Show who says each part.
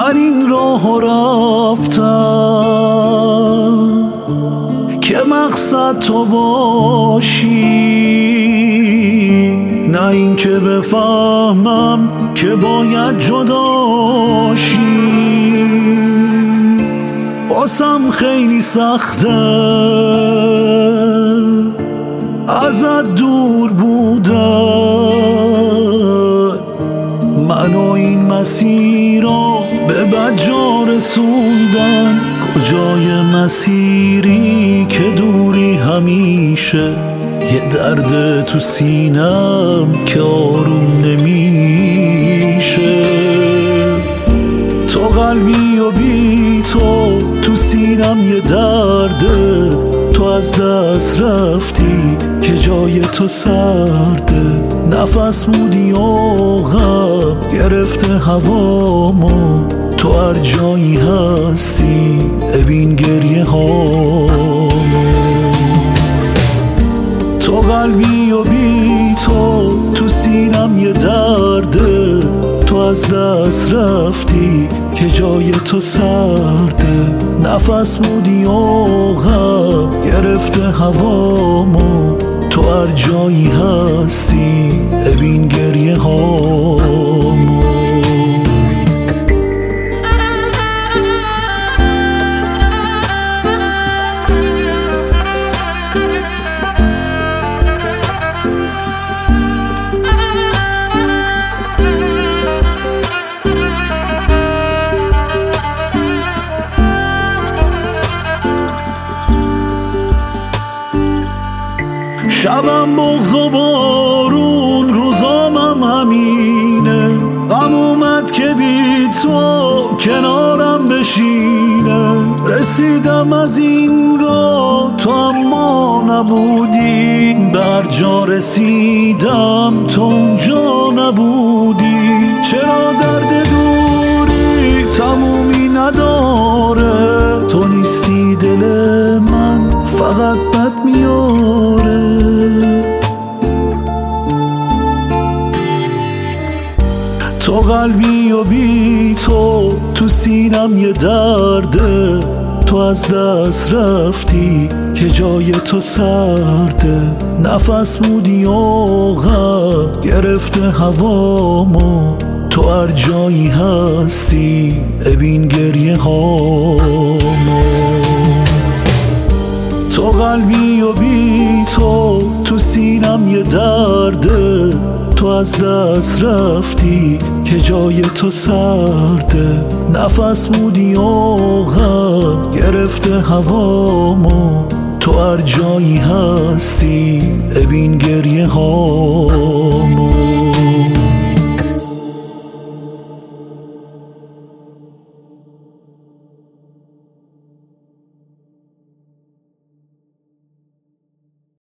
Speaker 1: من این راه رفتم که مقصد تو باشی، نه این که بفهمم که باید جداشی. باسم خیلی سخته ازت دور بودن، منو این مسیر رو به بجا رسوندن. کجای مسیری که دوری همیشه، یه درد تو سینم که آروم نمیشه. تو قلبی و بی تو سینم یه درده. تو از دست رفتی که جای تو سرده، نفس بودی و غم گرفته هوامو. تو هر جایی هستی ببین گریه هامو. تو قلبی و بی تو سینم یه درده. تو از دست رفتی که جای تو سرده، نفس بودی و غم گرفته هوامو. تو هر جایی هستی ببین گریه هامو. شبم بغض و بارون، روزامم همینه. غم اومد که بی تو کنارم بشینه. رسیدم از این را تو اما نبودی، بر جا رسیدم تو اونجا نبودی. چرا درد دوری تمومی نداره؟ تو نیستی دل من فقط بد میاره. تو قلبی و بی تو سینم یه درده. تو از دست رفتی که جای تو سرده، نفس بودی و غم گرفته هوامو. تو هر جایی هستی ببین گریه هامو. تو قلبی و بی تو سینم یه درده. تو از دست رفتی که جای تو سرده، نفس بودی و غم گرفته هوامو. تو هر جایی هستی ببین گریه ها.